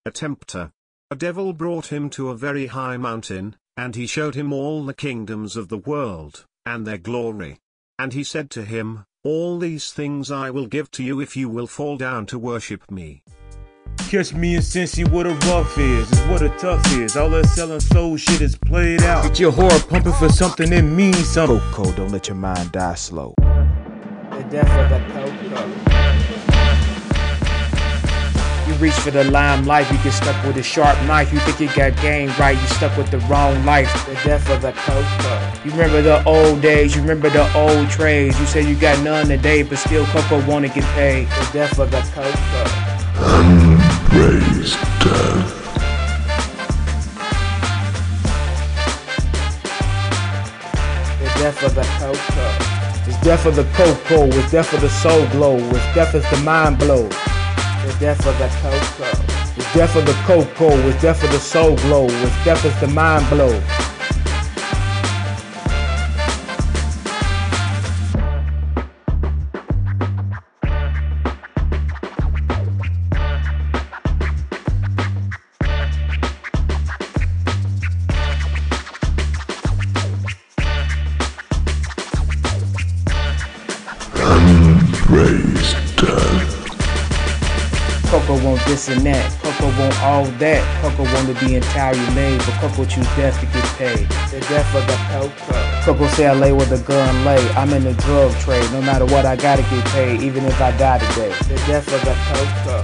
a tempter. A devil brought him to a very high mountain, and he showed him all the kingdoms of the world, and their glory. And he said to him, all these things I will give to you if you will fall down to worship me. Catch me and Cincy, what a rough is what a tough is. All that selling soul shit is played out. Get your heart pumping for something that means something. Coco, don't let your mind die slow. The death of the Coco. You reach for the limelight, you get stuck with a sharp knife. You think you got game right, you stuck with the wrong life. The death of the Coco. You remember the old days, you remember the old trades. You say you got none today, but still Coco wanna get paid. The death of the Coco. Praise death. The death of the Coco. It's death of the Coco, it's death of the soul glow, it's death as the mind blow. The death of the Coco. It's death of the Coco, it's death of the soul glow, it's death as the mind blow. Praise death. Coco want this and that, Coco want all that. Coco want to be entirely made, but Coco choose death to get paid. The death of the Coco. Coco say I lay where the gun lay. I'm in the drug trade, no matter what I gotta get paid, even if I die today. The death of the Coco.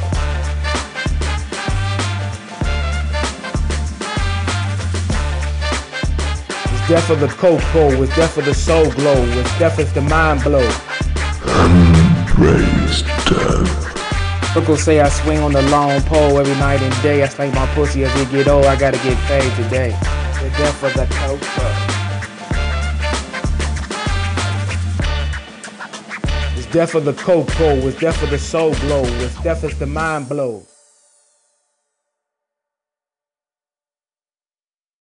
It's death of the Coco, it's death of the soul glow, it's death as the mind blow. Praise death. Coco say I swing on the long pole every night and day. I spank my pussy as it get old, I gotta get paid today. The death of the Coco. It's death of the Coco, it's death of the soul glow, it's death as the mind blow.